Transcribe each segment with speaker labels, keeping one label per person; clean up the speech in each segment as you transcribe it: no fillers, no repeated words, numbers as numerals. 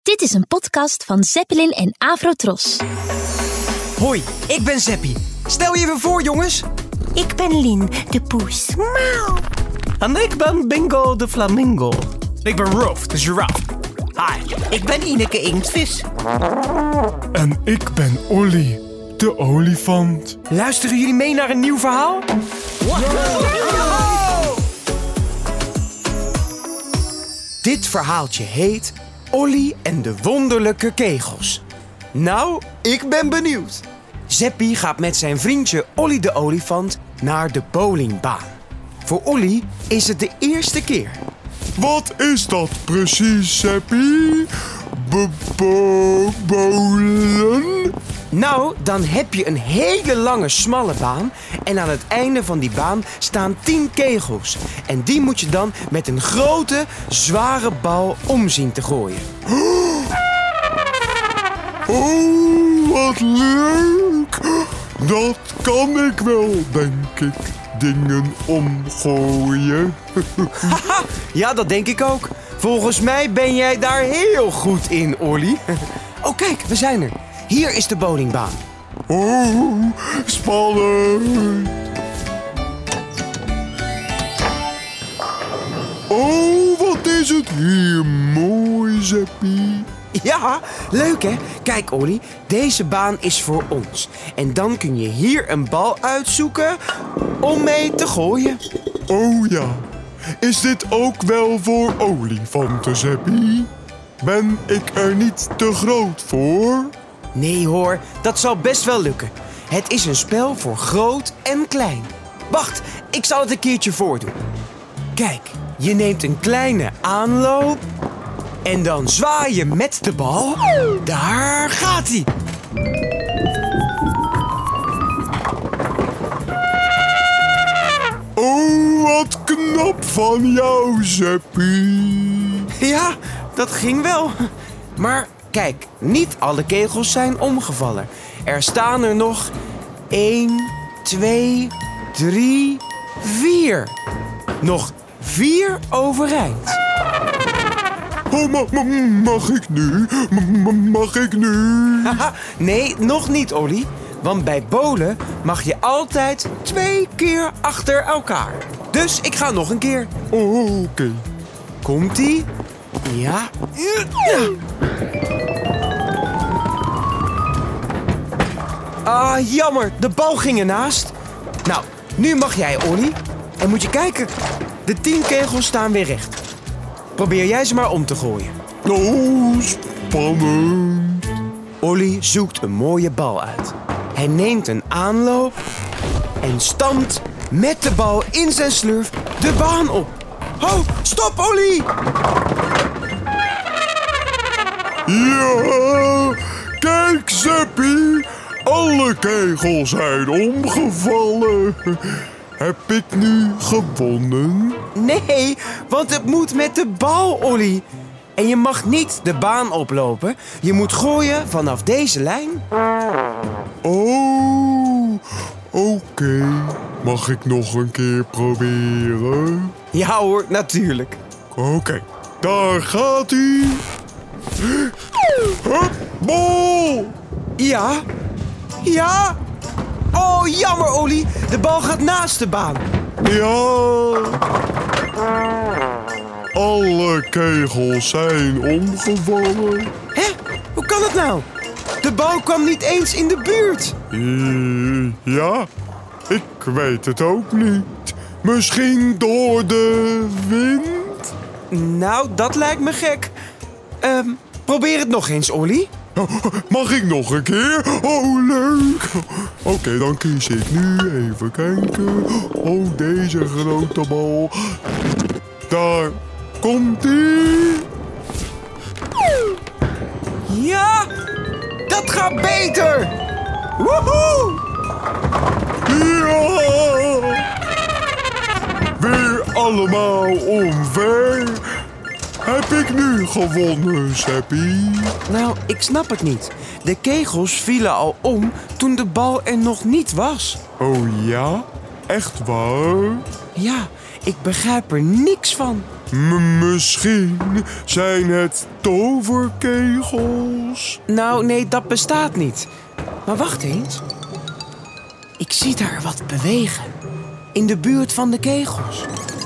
Speaker 1: Dit is een podcast van Zeppelin en Avrotros.
Speaker 2: Hoi, ik ben Zeppie. Stel je even voor, jongens.
Speaker 3: Ik ben Lien, de poes. Miauw.
Speaker 4: En ik ben Bingo de flamingo.
Speaker 2: Ik ben Rolf, de giraffe.
Speaker 4: Hi, ik ben Ineke Inktvis.
Speaker 5: En ik ben Olly, de olifant.
Speaker 2: Luisteren jullie mee naar een nieuw verhaal? Dit verhaaltje heet Olly en de wonderlijke kegels. Nou, ik ben benieuwd. Zeppie gaat met zijn vriendje Olly de olifant naar de bowlingbaan. Voor Olly is het de eerste keer.
Speaker 5: Wat is dat precies, Zeppie? Bowlen?
Speaker 2: Nou, dan heb je een hele lange, smalle baan. En aan het einde van die baan staan 10 kegels. En die moet je dan met een grote, zware bal om zien te gooien.
Speaker 5: Oh, wat leuk! Dat kan ik wel, denk ik. Dingen omgooien.
Speaker 2: Haha, ja, dat denk ik ook. Volgens mij ben jij daar heel goed in, Olly. Oh, kijk, we zijn er. Hier is de bowlingbaan.
Speaker 5: Oh, spannend. Oh, wat is het hier mooi, Zeppie.
Speaker 2: Ja, leuk hè? Kijk Olly, deze baan is voor ons. En dan kun je hier een bal uitzoeken om mee te gooien.
Speaker 5: Oh ja, is dit ook wel voor olifanten, Zeppie? Ben ik er niet te groot voor?
Speaker 2: Nee hoor, dat zal best wel lukken. Het is een spel voor groot en klein. Wacht, ik zal het een keertje voordoen. Kijk, je neemt een kleine aanloop en dan zwaai je met de bal. Daar gaat hij.
Speaker 5: Oh, wat knap van jou, Zeppie.
Speaker 2: Ja, dat ging wel. Maar kijk, niet alle kegels zijn omgevallen. Er staan er nog 1, 2, 3, 4. Nog 4 overeind.
Speaker 5: Oh, mag ik nu? Mag ik nu?
Speaker 2: Haha, nee, nog niet, Olly. Want bij bowlen mag je altijd 2 keer achter elkaar. Dus ik ga nog een keer.
Speaker 5: Oh, oké.
Speaker 2: Komt-ie? Ja. Ah, jammer. De bal ging ernaast. Nou, nu mag jij, Olly. En moet je kijken. De 10 kegels staan weer recht. Probeer jij ze maar om te gooien.
Speaker 5: Oh, spannend.
Speaker 2: Olly zoekt een mooie bal uit. Hij neemt een aanloop en stampt met de bal in zijn slurf de baan op. Oh, stop Olly!
Speaker 5: Ja, kijk, Zeppie. Alle kegels zijn omgevallen. Heb ik nu gewonnen?
Speaker 2: Nee, want het moet met de bal, Olly. En je mag niet de baan oplopen. Je moet gooien vanaf deze lijn.
Speaker 5: Oh, oké. Mag ik nog een keer proberen?
Speaker 2: Ja hoor, natuurlijk.
Speaker 5: Oké, daar gaat hij. Hup, bal!
Speaker 2: Ja? Ja? Oh, jammer, Olly. De bal gaat naast de baan.
Speaker 5: Ja. Alle kegels zijn omgevallen.
Speaker 2: Hè? Hoe kan het nou? De bal kwam niet eens in de buurt.
Speaker 5: Ja, ik weet het ook niet. Misschien door de wind?
Speaker 2: Nou, dat lijkt me gek. Probeer het nog eens, Olly.
Speaker 5: Mag ik nog een keer? Oh, leuk. Oké, dan kies ik nu. Even kijken. Oh, deze grote bal. Daar komt-ie.
Speaker 2: Ja, dat gaat beter. Woehoe!
Speaker 5: Ja! Weer allemaal omver. Heb ik nu gewonnen, Zeppie?
Speaker 2: Nou, ik snap het niet. De kegels vielen al om toen de bal er nog niet was.
Speaker 5: Oh ja? Echt waar?
Speaker 2: Ja, ik begrijp er niks van.
Speaker 5: Misschien zijn het toverkegels.
Speaker 2: Nou, nee, dat bestaat niet. Maar wacht eens. Ik zie daar wat bewegen. In de buurt van de kegels.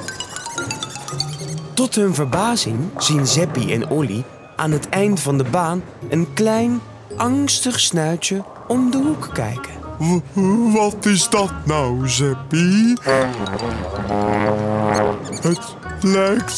Speaker 2: Tot hun verbazing zien Zeppie en Olly aan het eind van de baan een klein, angstig snuitje om de hoek kijken.
Speaker 5: Wat is dat nou, Zeppie? Het lijkt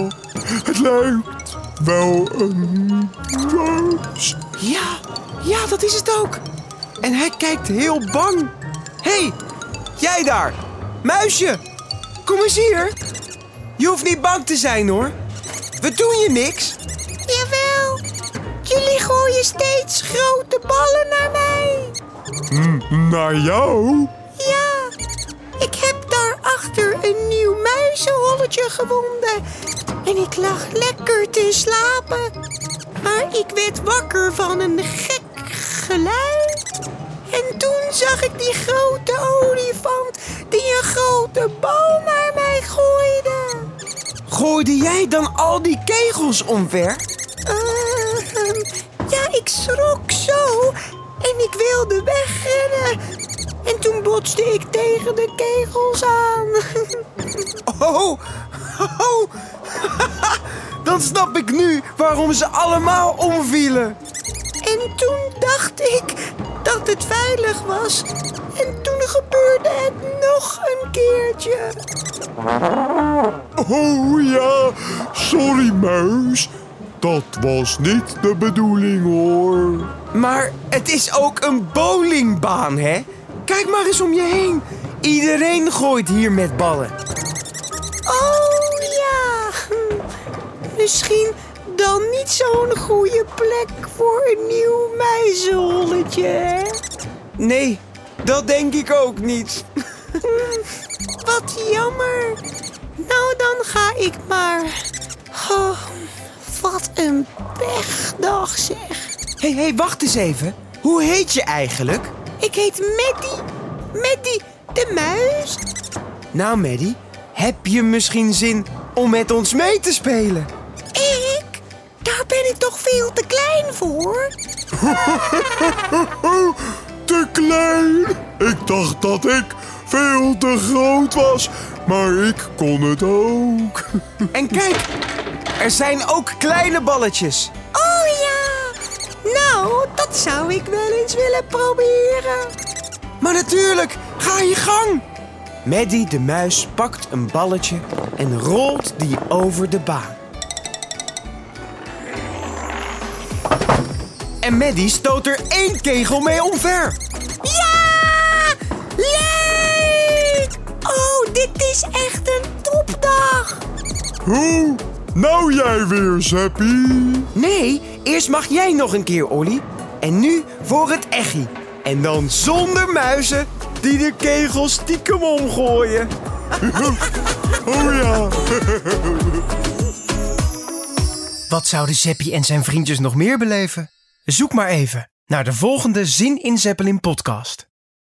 Speaker 5: wel een muis.
Speaker 2: Ja, dat is het ook. En hij kijkt heel bang. Hé, jij daar, muisje, kom eens hier. Je hoeft niet bang te zijn, hoor. We doen je niks.
Speaker 3: Jawel, jullie gooien steeds grote ballen naar mij.
Speaker 5: Naar jou?
Speaker 3: Ja, ik heb daarachter een nieuw muizenholletje gevonden. En ik lag lekker te slapen. Maar ik werd wakker van een gek geluid. En toen zag ik die grote olifant die een grote bal naar mij gooide.
Speaker 2: Gooide jij dan al die kegels omver?
Speaker 3: Ja, ik schrok zo en ik wilde wegrennen. En toen botste ik tegen de kegels aan.
Speaker 2: Oh. Dan snap ik nu waarom ze allemaal omvielen.
Speaker 3: En toen dacht ik dat het veilig was. En toen gebeurde het nog een keertje.
Speaker 5: Oh ja, sorry muis. Dat was niet de bedoeling hoor.
Speaker 2: Maar het is ook een bowlingbaan, hè? Kijk maar eens om je heen. Iedereen gooit hier met ballen.
Speaker 3: Oh ja, misschien dan niet zo'n goede plek voor een nieuw muizenholletje, hè?
Speaker 2: Nee, dat denk ik ook niet.
Speaker 3: Wat jammer. Nou, dan ga ik maar. Oh, wat een pechdag zeg.
Speaker 2: Hé, wacht eens even. Hoe heet je eigenlijk?
Speaker 3: Ik heet Maddie. Maddie de muis.
Speaker 2: Nou, Maddie, heb je misschien zin om met ons mee te spelen?
Speaker 3: Ik? Daar ben ik toch veel te klein voor?
Speaker 5: Te klein? Ik dacht dat ik veel te groot was, maar ik kon het ook.
Speaker 2: En kijk, er zijn ook kleine balletjes.
Speaker 3: Oh ja. Nou, dat zou ik wel eens willen proberen.
Speaker 2: Maar natuurlijk, ga je gang. Maddie de muis pakt een balletje en rolt die over de baan. En Maddie stoot er 1 kegel mee omver.
Speaker 3: Ja! Leuk! Oh, dit is echt een topdag.
Speaker 5: Hoe? Nou jij weer, Zeppie.
Speaker 2: Nee, eerst mag jij nog een keer, Olly. En nu voor het echi. En dan zonder muizen die de kegels stiekem omgooien.
Speaker 5: Oh ja.
Speaker 6: Wat zouden Zeppie en zijn vriendjes nog meer beleven? Zoek maar even naar de volgende Zin in Zeppelin podcast.